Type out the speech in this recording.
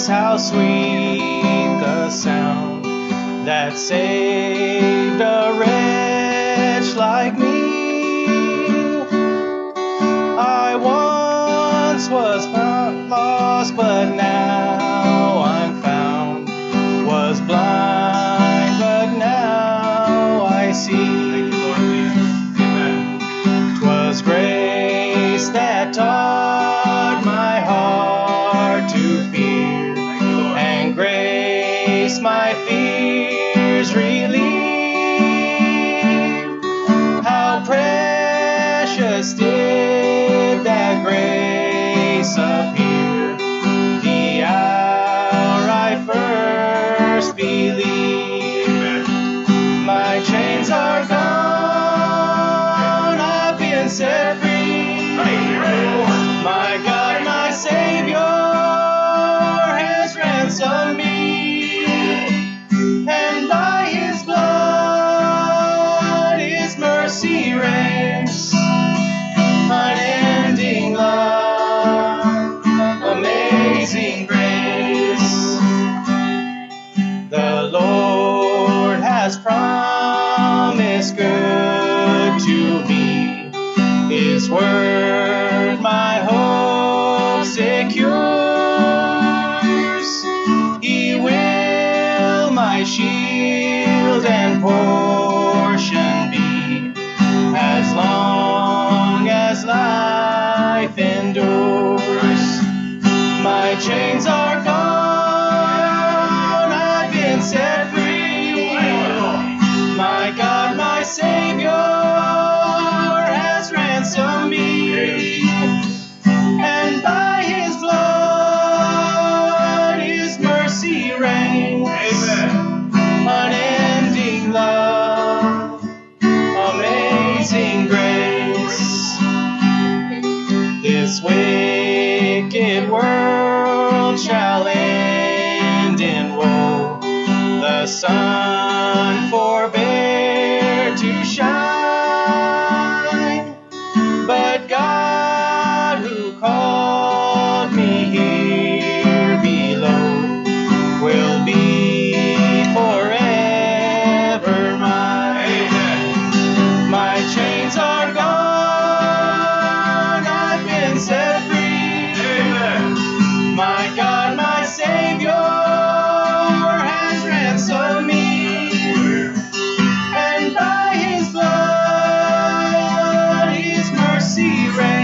how sweet the sound that saved a wretch like me. I once was lost, but now I'm found. Was blind, but now I see. 'Twas grace that taught my heart to fear, and grace my fears relieved. How precious did that grace appear the hour I first believed. My chains are gone, I've been set free. My God, my Savior has ransomed me, and by His blood His mercy reigns. Unending love, amazing grace. The Lord has promised good to me. His word my hope secures. He will my shield and portion be, as long as life endures. My chains are gone, I've been set free. My God, my Savior has ransomed me, and by His blood His mercy reigns. Unending love, amazing grace. This wicked world shall end in woe. The sun forbear to shine, but God who called me here below will be forever mine. My chains are gone, I've been set free. My God, my Savior has ransomed me, and by His blood His mercy reigns.